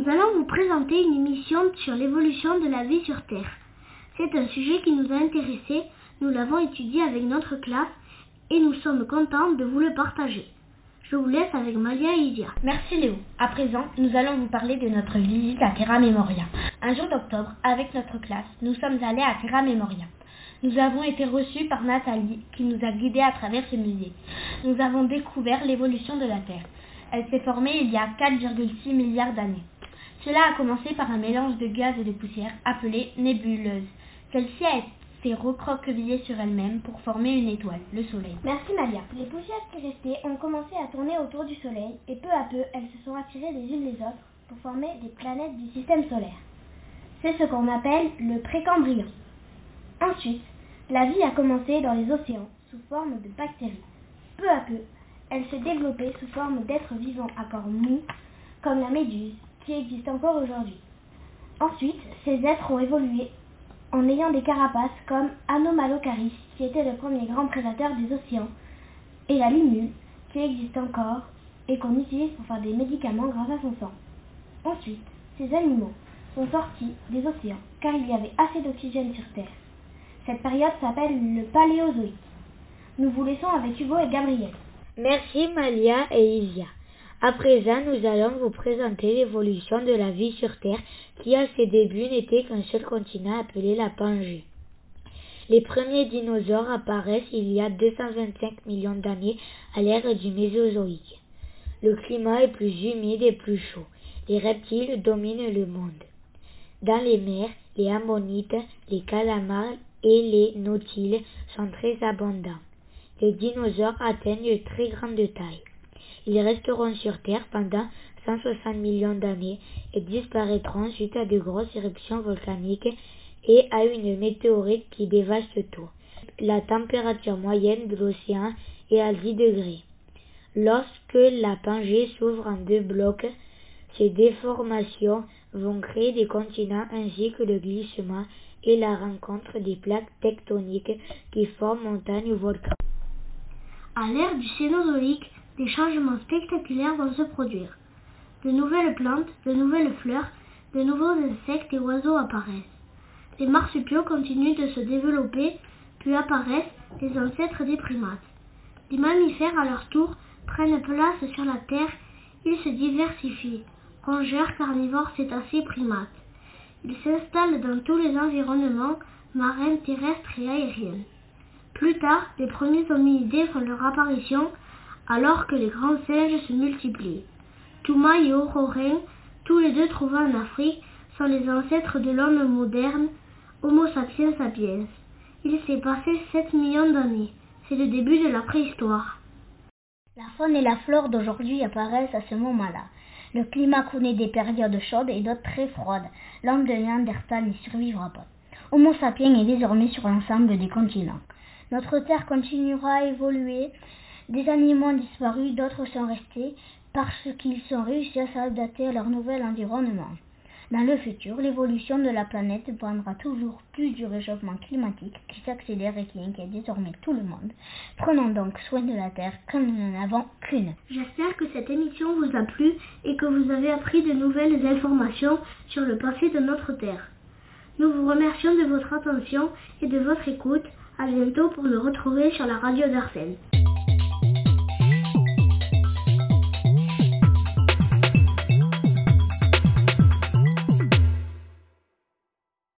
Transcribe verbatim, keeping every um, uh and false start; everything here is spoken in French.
Nous allons vous présenter une émission sur l'évolution de la vie sur Terre. C'est un sujet qui nous a intéressés, nous l'avons étudié avec notre classe et nous sommes contents de vous le partager. Je vous laisse avec Malia et Isia. Merci Léo. À présent, nous allons vous parler de notre visite à Terra Memoria. Un jour d'octobre, avec notre classe, nous sommes allés à Terra Memoria. Nous avons été reçus par Nathalie, qui nous a guidés à travers ce musée. Nous avons découvert l'évolution de la Terre. Elle s'est formée il y a quatre virgule six milliards d'années. Cela a commencé par un mélange de gaz et de poussière appelé nébuleuse. Celle-ci a été recroquevillée sur elle-même pour former une étoile, le Soleil. Merci Malia. Les poussières qui restaient ont commencé à tourner autour du Soleil et peu à peu, elles se sont attirées les unes les autres pour former des planètes du système solaire. C'est ce qu'on appelle le précambrien. Ensuite, la vie a commencé dans les océans sous forme de bactéries. Peu à peu, elle s'est développée sous forme d'êtres vivants à corps mou, comme la méduse, qui existe encore aujourd'hui. Ensuite, ces êtres ont évolué en ayant des carapaces comme Anomalocaris, qui était le premier grand prédateur des océans, et la limule, qui existe encore et qu'on utilise pour faire des médicaments grâce à son sang. Ensuite, ces animaux sont sortis des océans car il y avait assez d'oxygène sur Terre. Cette période s'appelle le Paléozoïque. Nous vous laissons avec Hugo et Gabriel. Merci Malia et Isia. À présent, nous allons vous présenter l'évolution de la vie sur Terre qui, à ses débuts, n'était qu'un seul continent appelé la Pangée. Les premiers dinosaures apparaissent il y a deux cent vingt-cinq millions d'années à l'ère du Mésozoïque. Le climat est plus humide et plus chaud. Les reptiles dominent le monde. Dans les mers, les ammonites, les calamars et les nautiles sont très abondants. Les dinosaures atteignent de très grande taille. Ils resteront sur Terre pendant cent soixante millions d'années et disparaîtront suite à de grosses éruptions volcaniques et à une météorite qui dévaste tout. La température moyenne de l'océan est à dix degrés. Lorsque la Pangée s'ouvre en deux blocs, ces déformations vont créer des continents ainsi que le glissement et la rencontre des plaques tectoniques qui forment montagnes ou volcans. À l'ère du Cénozoïque, des changements spectaculaires vont se produire. De nouvelles plantes, de nouvelles fleurs, de nouveaux insectes et oiseaux apparaissent. Les marsupiaux continuent de se développer, puis apparaissent les ancêtres des primates. Les mammifères, à leur tour, prennent place sur la Terre. Ils se diversifient. Rongeurs, carnivores, cétacés, primates. Ils s'installent dans tous les environnements marins, terrestres et aériens. Plus tard, les premiers hominidés font leur apparition alors que les grands singes se multiplient. Touma et Ororrin, tous les deux trouvés en Afrique, sont les ancêtres de l'homme moderne, Homo sapiens sapiens. Il s'est passé sept millions d'années. C'est le début de la préhistoire. La faune et la flore d'aujourd'hui apparaissent à ce moment-là. Le climat connaît des périodes chaudes et d'autres très froides. L'homme de Néandertal n'y survivra pas. Homo sapiens est désormais sur l'ensemble des continents. Notre Terre continuera à évoluer. Des animaux ont disparu, d'autres sont restés parce qu'ils ont réussi à s'adapter à leur nouvel environnement. Dans le futur, l'évolution de la planète dépendra toujours plus du réchauffement climatique qui s'accélère et qui inquiète désormais tout le monde. Prenons donc soin de la Terre comme nous n'en avons qu'une. J'espère que cette émission vous a plu et que vous avez appris de nouvelles informations sur le passé de notre Terre. Nous vous remercions de votre attention et de votre écoute. À bientôt pour nous retrouver sur la radio d'Arsène.